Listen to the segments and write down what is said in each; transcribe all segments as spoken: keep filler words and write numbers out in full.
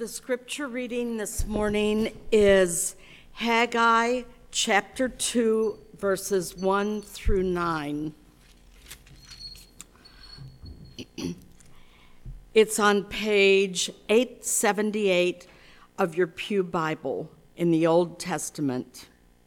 The scripture reading this morning is Haggai chapter two, verses one through nine. It's on page eight seventy-eight of your Pew Bible in the Old Testament.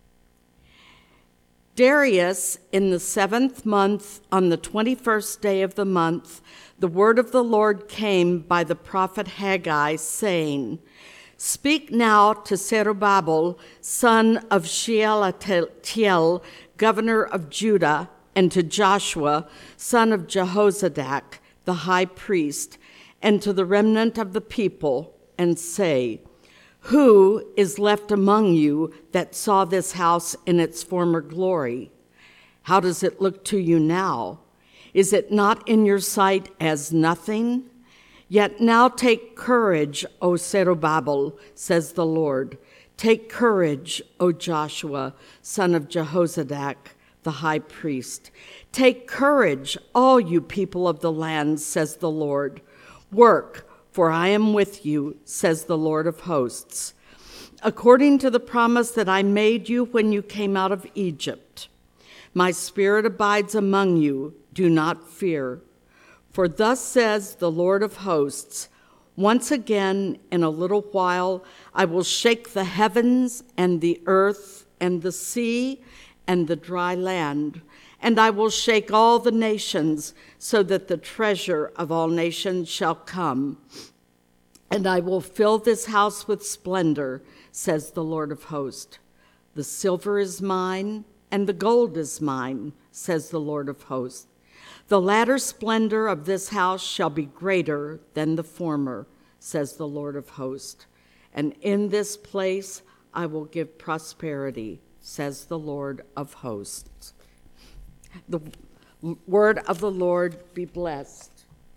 Darius, in the seventh month, on the twenty-first day of the month, the word of the Lord came by the prophet Haggai, saying, "Speak now to Zerubbabel, son of Shealtiel, governor of Judah, and to Joshua, son of Jehozadak, the high priest, and to the remnant of the people, and say, Who is left among you that saw this house in its former glory? How does it look to you now? Is it not in your sight as nothing? Yet now take courage, O Zerubbabel, says the Lord. Take courage, O Joshua, son of Jehozadak, the high priest. Take courage, all you people of the land, says the Lord. Work, for I am with you, says the Lord of hosts, according to the promise that I made you when you came out of Egypt. My spirit abides among you. Do not fear. For thus says the Lord of hosts, once again in a little while I will shake the heavens and the earth and the sea and the dry land, and I will shake all the nations so that the treasure of all nations shall come. And I will fill this house with splendor, says the Lord of hosts. The silver is mine and the gold is mine, says the Lord of hosts. The latter splendor of this house shall be greater than the former, says the Lord of hosts. And in this place I will give prosperity, says the Lord of hosts. The word of the Lord be blessed.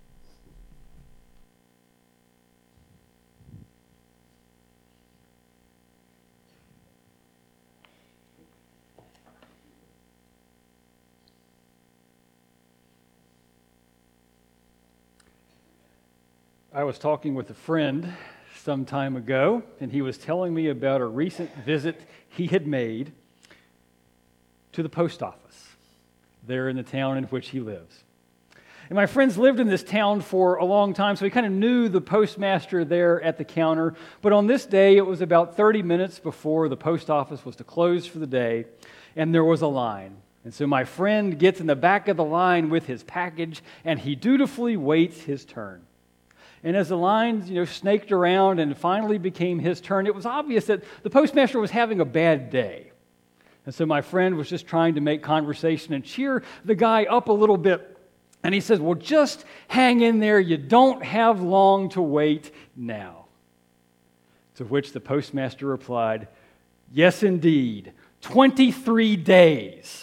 I was talking with a friend some time ago, and he was telling me about a recent visit he had made to the post office there in the town in which he lives. And my friends lived in this town for a long time, so he kind of knew the postmaster there at the counter. But on this day, it was about thirty minutes before the post office was to close for the day, and there was a line. And so my friend gets in the back of the line with his package, and he dutifully waits his turn. And as the lines, you know, snaked around and finally became his turn, it was obvious that the postmaster was having a bad day. And so my friend was just trying to make conversation and cheer the guy up a little bit. And he says, well, just hang in there. You don't have long to wait now. To which the postmaster replied, yes, indeed, twenty-three days.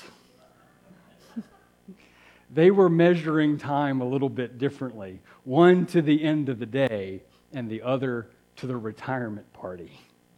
They were measuring time a little bit differently, one to the end of the day and the other to the retirement party.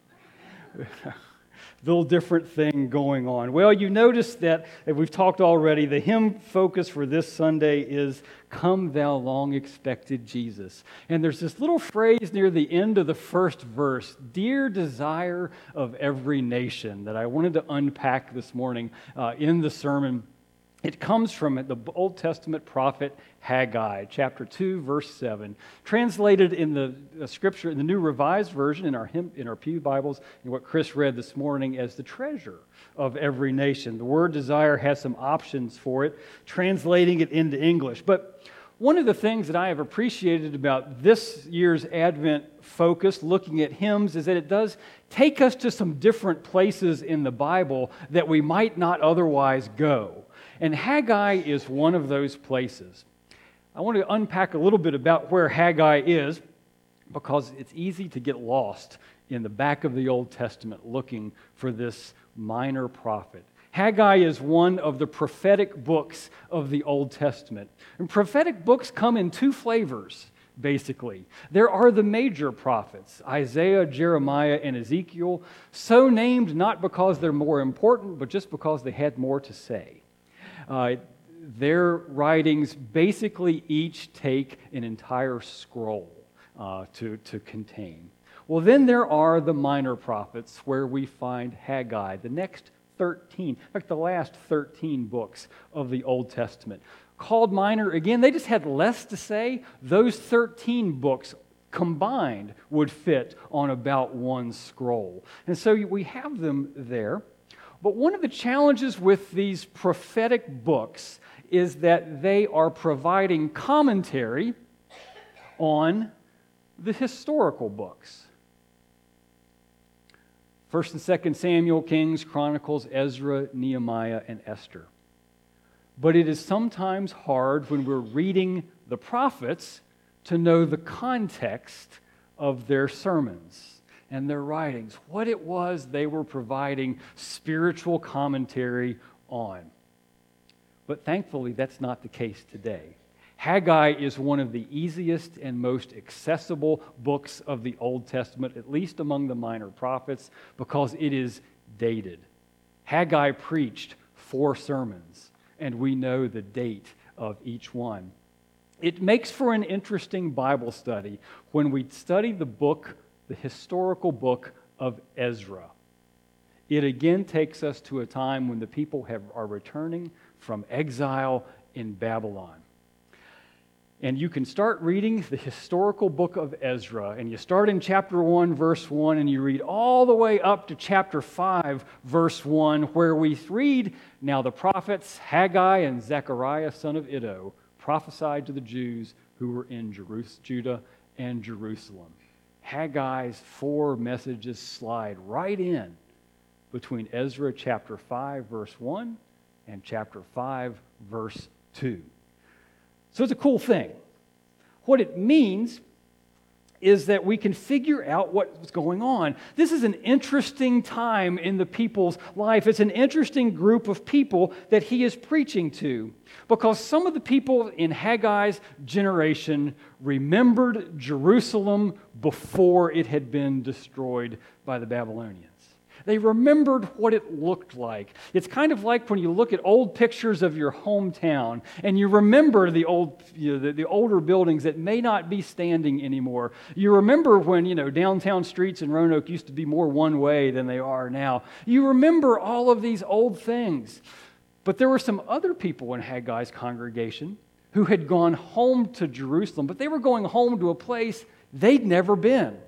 Little different thing going on. Well, you notice that, as we've talked already, the hymn focus for this Sunday is, Come Thou Long Expected Jesus. And there's this little phrase near the end of the first verse, Dear Desire of Every Nation, that I wanted to unpack this morning uh, in the sermon. It comes from the Old Testament prophet Haggai, chapter two, verse seven, translated in the uh, scripture, in the New Revised Version, in our hymn, in our Pew Bibles, and what Chris read this morning as the treasure of every nation. The word desire has some options for it, translating it into English. But one of the things that I have appreciated about this year's Advent focus, looking at hymns, is that it does take us to some different places in the Bible that we might not otherwise go. And Haggai is one of those places. I want to unpack a little bit about where Haggai is, because it's easy to get lost in the back of the Old Testament looking for this minor prophet. Haggai is one of the prophetic books of the Old Testament. And prophetic books come in two flavors, basically. There are the major prophets, Isaiah, Jeremiah, and Ezekiel, so named not because they're more important, but just because they had more to say. Uh, their writings basically each take an entire scroll uh, to, to contain. Well, then there are the minor prophets where we find Haggai, the next thirteen, in fact, the last thirteen books of the Old Testament. Called minor, again, they just had less to say. Those thirteen books combined would fit on about one scroll. And so we have them there. But one of the challenges with these prophetic books is that they are providing commentary on the historical books. First and Second Samuel, Kings, Chronicles, Ezra, Nehemiah, and Esther. But it is sometimes hard when we're reading the prophets to know the context of their sermons and their writings, what it was they were providing spiritual commentary on. But thankfully, that's not the case today. Haggai is one of the easiest and most accessible books of the Old Testament, at least among the minor prophets, because it is dated. Haggai preached four sermons, and we know the date of each one. It makes for an interesting Bible study when we study the book, the historical book of Ezra. It again takes us to a time when the people have, are returning from exile in Babylon. And you can start reading the historical book of Ezra, and you start in chapter one, verse one, and you read all the way up to chapter five, verse one, where we read, "Now the prophets Haggai and Zechariah, son of Iddo, prophesied to the Jews who were in Jerus- Judah and Jerusalem." Haggai's four messages slide right in between Ezra chapter five, verse one, and chapter five, verse two. So it's a cool thing. What it means is that we can figure out what's going on. This is an interesting time in the people's life. It's an interesting group of people that he is preaching to, because some of the people in Haggai's generation remembered Jerusalem before it had been destroyed by the Babylonians. They remembered what it looked like. It's kind of like when you look at old pictures of your hometown and you remember the old, you know, the, the older buildings that may not be standing anymore. You remember when, you know, downtown streets in Roanoke used to be more one way than they are now. You remember all of these old things. But there were some other people in Haggai's congregation who had gone home to Jerusalem, but they were going home to a place they'd never been.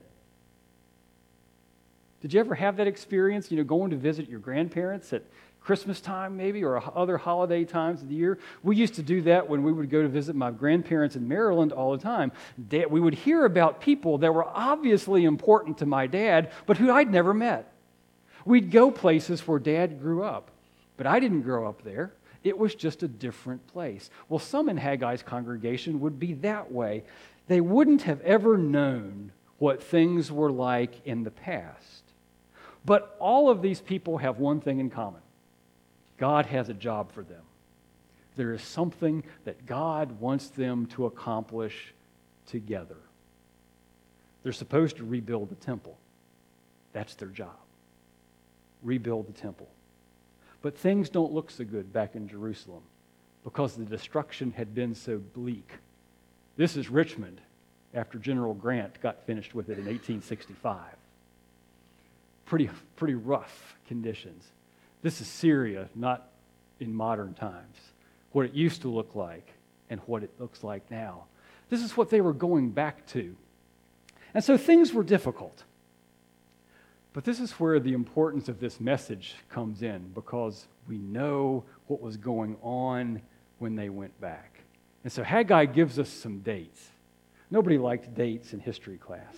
Did you ever have that experience, you know, going to visit your grandparents at Christmas time maybe, or other holiday times of the year? We used to do that when we would go to visit my grandparents in Maryland all the time. Dad, we would hear about people that were obviously important to my dad, but who I'd never met. We'd go places where Dad grew up, but I didn't grow up there. It was just a different place. Well, some in Haggai's congregation would be that way. They wouldn't have ever known what things were like in the past. But all of these people have one thing in common. God has a job for them. There is something that God wants them to accomplish together. They're supposed to rebuild the temple. That's their job. Rebuild the temple. But things don't look so good back in Jerusalem because the destruction had been so bleak. This is Richmond after General Grant got finished with it in eighteen sixty-five. Pretty, pretty rough conditions. This is Syria, not in modern times. What it used to look like and what it looks like now. This is what they were going back to. And so things were difficult. But this is where the importance of this message comes in, because we know what was going on when they went back. And so Haggai gives us some dates. Nobody liked dates in history class.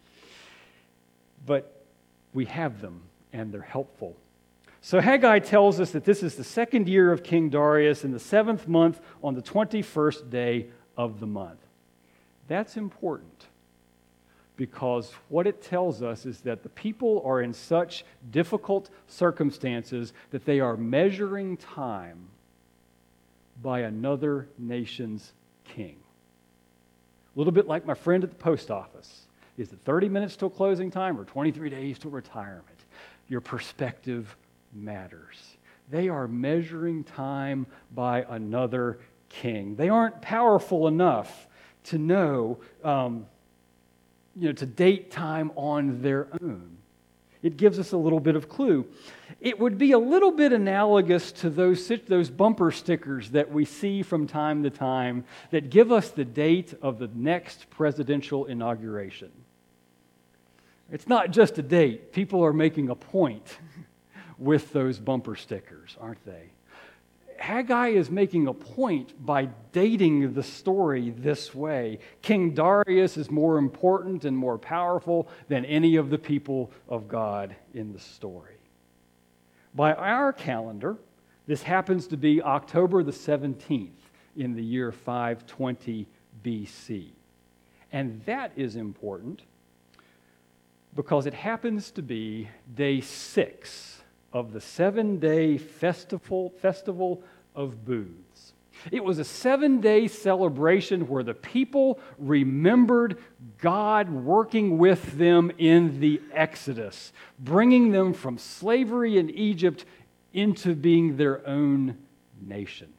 But we have them, and they're helpful. So Haggai tells us that this is the second year of King Darius in the seventh month on the twenty-first day of the month. That's important because what it tells us is that the people are in such difficult circumstances that they are measuring time by another nation's king. A little bit like my friend at the post office. Is it thirty minutes till closing time or twenty-three days till retirement? Your perspective matters. They are measuring time by another king. They aren't powerful enough to know um, you know, to date time on their own. It gives us a little bit of clue. It would be a little bit analogous to those, those bumper stickers that we see from time to time that give us the date of the next presidential inauguration. It's not just a date. People are making a point with those bumper stickers, aren't they? Haggai is making a point by dating the story this way. King Darius is more important and more powerful than any of the people of God in the story. By our calendar, this happens to be October the seventeenth in the year five twenty B C. And that is important because it happens to be day six of the seven-day festival, festival of booths. It was a seven-day celebration where the people remembered God working with them in the Exodus, bringing them from slavery in Egypt into being their own nation.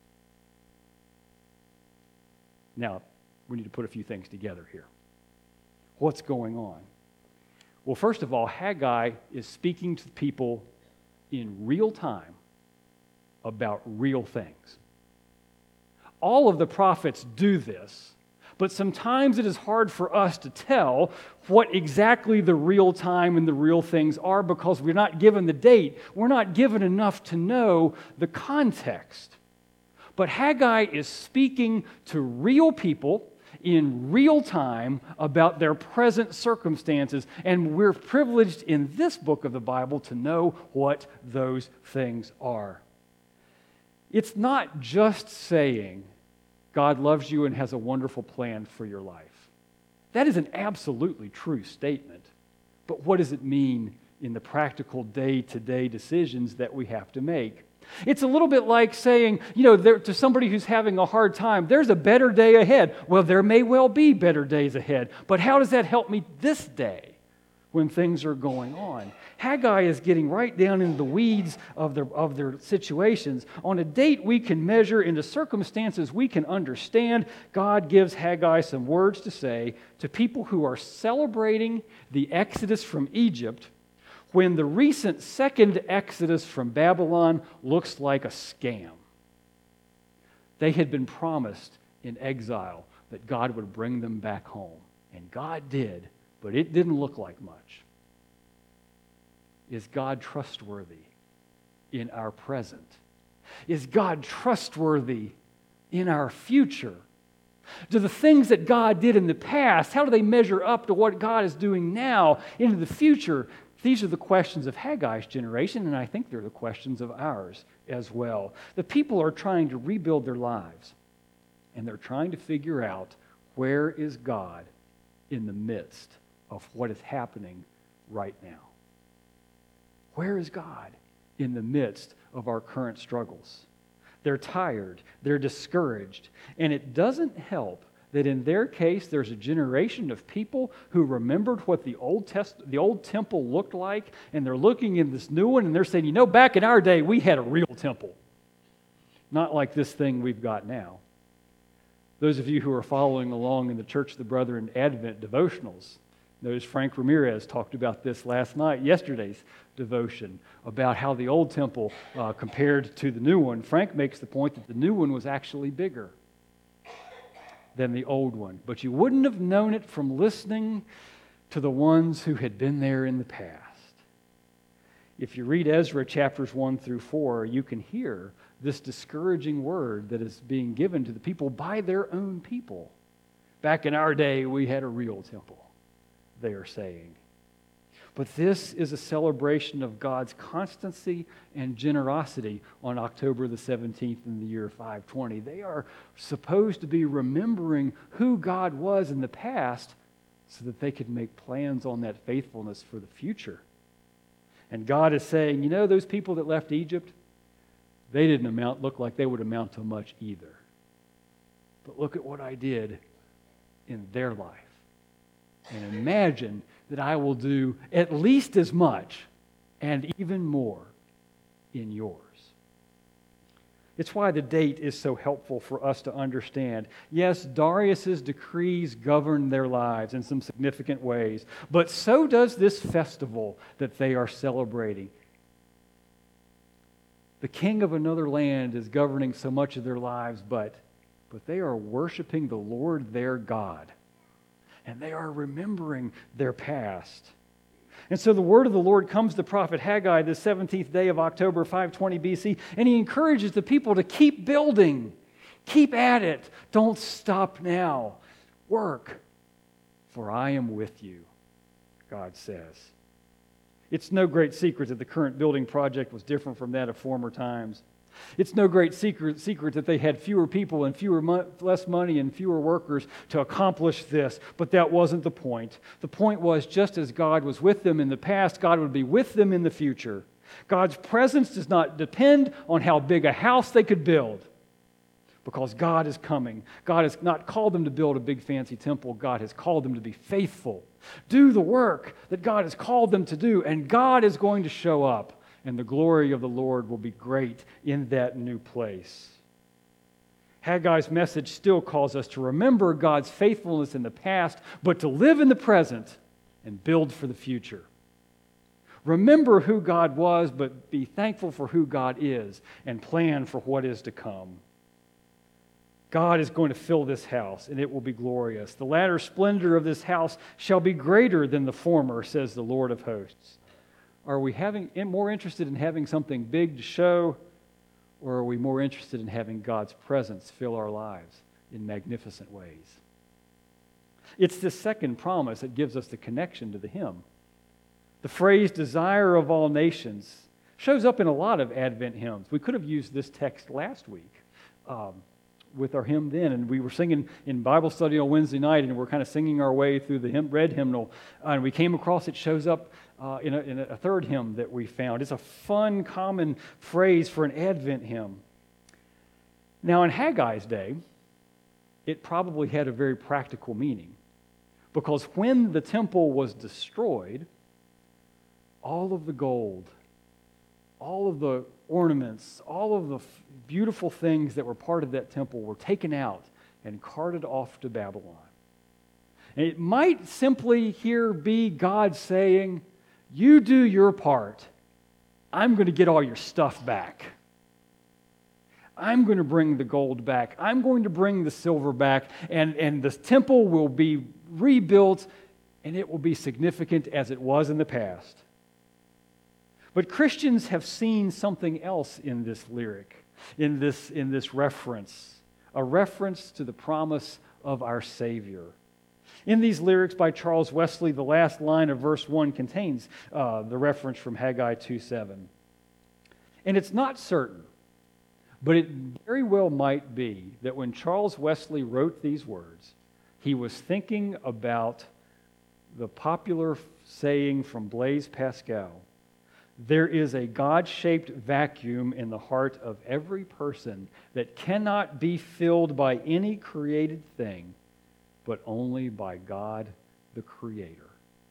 Now, we need to put a few things together here. What's going on? Well, first of all, Haggai is speaking to the people in real time about real things. All of the prophets do this, but sometimes it is hard for us to tell what exactly the real time and the real things are because we're not given the date. We're not given enough to know the context. But Haggai is speaking to real people in real time about their present circumstances, and we're privileged in this book of the Bible to know what those things are. It's not just saying God loves you and has a wonderful plan for your life. That is an absolutely true statement. But what does it mean in the practical day-to-day decisions that we have to make? It's a little bit like saying, you know, there, to somebody who's having a hard time, there's a better day ahead. Well, there may well be better days ahead, but how does that help me this day when things are going on? Haggai is getting right down into the weeds of their, of their situations. On a date we can measure, into circumstances we can understand, God gives Haggai some words to say to people who are celebrating the exodus from Egypt when the recent second exodus from Babylon looks like a scam. They had been promised in exile that God would bring them back home. And God did, but it didn't look like much. Is God trustworthy in our present? Is God trustworthy in our future? Do the things that God did in the past, how do they measure up to what God is doing now into the future? These are the questions of Haggai's generation, and I think they're the questions of ours as well. The people are trying to rebuild their lives, and they're trying to figure out where is God in the midst of what is happening right now. Where is God in the midst of our current struggles? They're tired, they're discouraged, and it doesn't help that in their case, there's a generation of people who remembered what the old test, the old temple looked like, and they're looking in this new one, and they're saying, you know, back in our day, we had a real temple. Not like this thing we've got now. Those of you who are following along in the Church of the Brethren Advent devotionals, notice Frank Ramirez talked about this last night, yesterday's devotion, about how the old temple uh, compared to the new one. Frank makes the point that the new one was actually bigger than the old one. But you wouldn't have known it from listening to the ones who had been there in the past. If you read Ezra chapters one through four, you can hear this discouraging word that is being given to the people by their own people. Back in our day, we had a real temple, they are saying. But this is a celebration of God's constancy and generosity on October the seventeenth in the year five twenty. They are supposed to be remembering who God was in the past so that they could make plans on that faithfulness for the future. And God is saying, you know, those people that left Egypt, they didn't amount, look like they would amount to much either. But look at what I did in their life. And imagine that I will do at least as much and even more in yours. It's why the date is so helpful for us to understand. Yes, Darius's decrees govern their lives in some significant ways, but so does this festival that they are celebrating. The king of another land is governing so much of their lives, but, but they are worshiping the Lord their God, and they are remembering their past. And so the word of the Lord comes to the prophet Haggai the seventeenth day of October, five twenty B C, and he encourages the people to keep building. Keep at it. Don't stop now. Work, for I am with you, God says. It's no great secret that the current building project was different from that of former times. It's no great secret, secret that they had fewer people and fewer mo- less money and fewer workers to accomplish this, but that wasn't the point. The point was, just as God was with them in the past, God would be with them in the future. God's presence does not depend on how big a house they could build, because God is coming. God has not called them to build a big fancy temple. God has called them to be faithful. Do the work that God has called them to do, and God is going to show up. And the glory of the Lord will be great in that new place. Haggai's message still calls us to remember God's faithfulness in the past, but to live in the present and build for the future. Remember who God was, but be thankful for who God is and plan for what is to come. God is going to fill this house, and it will be glorious. The latter splendor of this house shall be greater than the former, says the Lord of hosts. Are we having more interested in having something big to show, or are we more interested in having God's presence fill our lives in magnificent ways? It's this second promise that gives us the connection to the hymn. The phrase, desire of all nations, shows up in a lot of Advent hymns. We could have used this text last week um, with our hymn then, and we were singing in Bible study on Wednesday night, and we're kind of singing our way through the hymn, red hymnal, uh, and we came across it shows up Uh, in, a, in a third hymn that we found. It's a fun, common phrase for an Advent hymn. Now, in Haggai's day, it probably had a very practical meaning, because when the temple was destroyed, all of the gold, all of the ornaments, all of the f- beautiful things that were part of that temple were taken out and carted off to Babylon. And it might simply here be God saying, you do your part. I'm going to get all your stuff back. I'm going to bring the gold back. I'm going to bring the silver back. And, and the temple will be rebuilt, and it will be significant as it was in the past. But Christians have seen something else in this lyric, in this, in this reference, a reference to the promise of our Savior. In these lyrics by Charles Wesley, the last line of verse one contains uh, the reference from Haggai two seven. And it's not certain, but it very well might be that when Charles Wesley wrote these words, he was thinking about the popular saying from Blaise Pascal, there is a God-shaped vacuum in the heart of every person that cannot be filled by any created thing, but only by God, the Creator.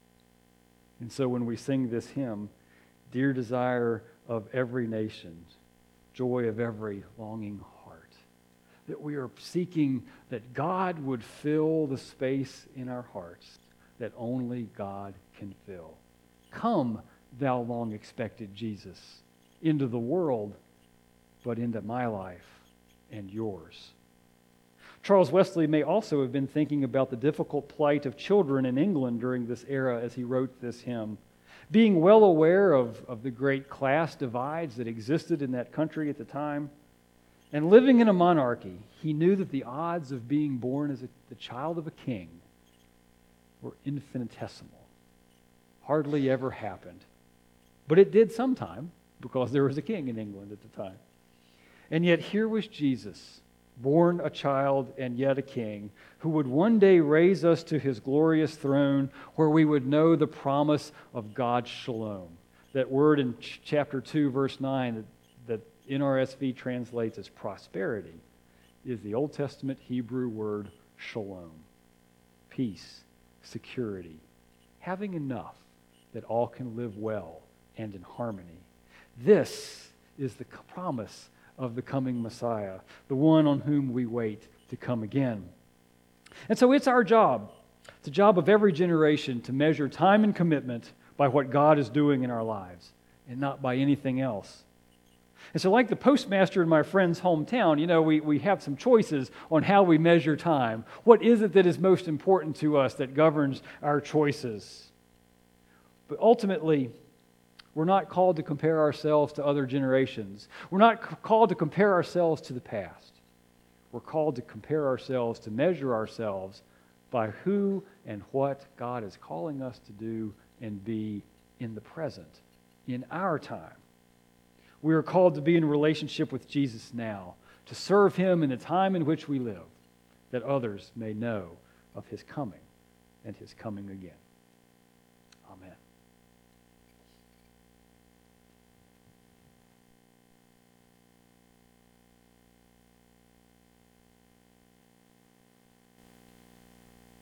And so when we sing this hymn, dear desire of every nation, joy of every longing heart, that we are seeking that God would fill the space in our hearts that only God can fill. Come, thou long expected Jesus, into the world, but into my life and yours. Charles Wesley may also have been thinking about the difficult plight of children in England during this era as he wrote this hymn. Being well aware of, of the great class divides that existed in that country at the time, and living in a monarchy, he knew that the odds of being born as a, the child of a king were infinitesimal. Hardly ever happened. But it did sometime, because there was a king in England at the time. And yet here was Jesus, born a child and yet a king, who would one day raise us to his glorious throne where we would know the promise of God's shalom. That word in ch- chapter two, verse nine, that, that N R S V translates as prosperity, is the Old Testament Hebrew word shalom. Peace, security, having enough that all can live well and in harmony. This is the promise of the coming Messiah, the one on whom we wait to come again. And so it's our job, it's the job of every generation to measure time and commitment by what God is doing in our lives and not by anything else. And so like the postmaster in my friend's hometown, you know, we, we have some choices on how we measure time. What is it that is most important to us that governs our choices? But ultimately, we're not called to compare ourselves to other generations. We're not c- called to compare ourselves to the past. We're called to compare ourselves, to measure ourselves by who and what God is calling us to do and be in the present, in our time. We are called to be in relationship with Jesus now, to serve Him in the time in which we live, that others may know of His coming and His coming again.